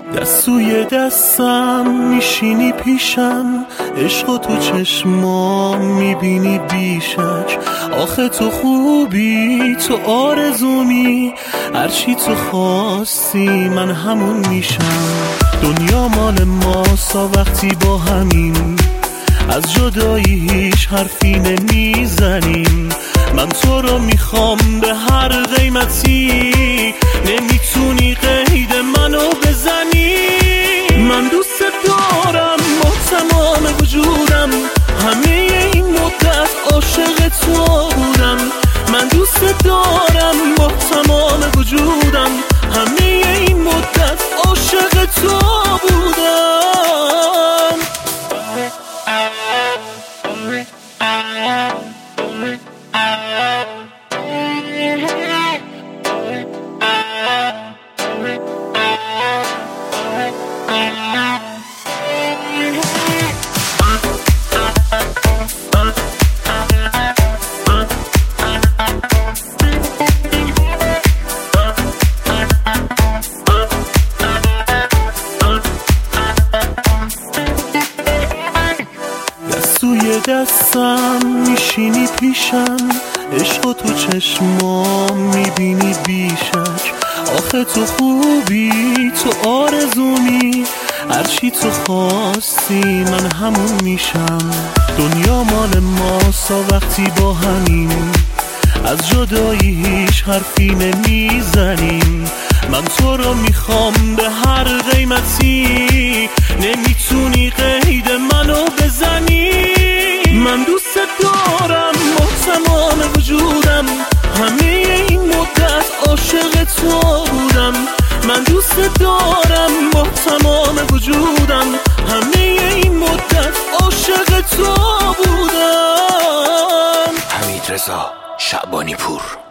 دستوی دستم میشینی پیشم، عشق تو چشمام میبینی بیشک. آخه تو خوبی، تو آرزومی، هرچی تو خواستی من همون میشم. دنیا مال ماسا وقتی با همین، از جدایی هیچ حرفی نمیزنیم. من تو رو میخوام به هر قیمتی، نمیتونی قید منو بزنی. من دوست دارم با تمام وجودم، همه این مدت عاشق تو بودم. من دوست دارم با تمام وجودم، همه این مدت عاشق تو بودم. دستوی دستم میشینی پیشم، عشق تو چشمام میبینی بیشک. آخه تو خوبی، تو آرزومی، هرچی تو خواستی من همون میشم. دنیا مال ماسا وقتی با همین، از جدایی هیچ حرفی نمیزنیم. من تو رو میخوام به هر قیمتی، نمیتونی قید منو بزنی. من دوست دارم با تمام وجودم، همه این مدت عاشق تو بودم. من دوست دارم با تمام وجودم، همه این مدت عاشق تو بودم. حمیدرضا شعبانی پور.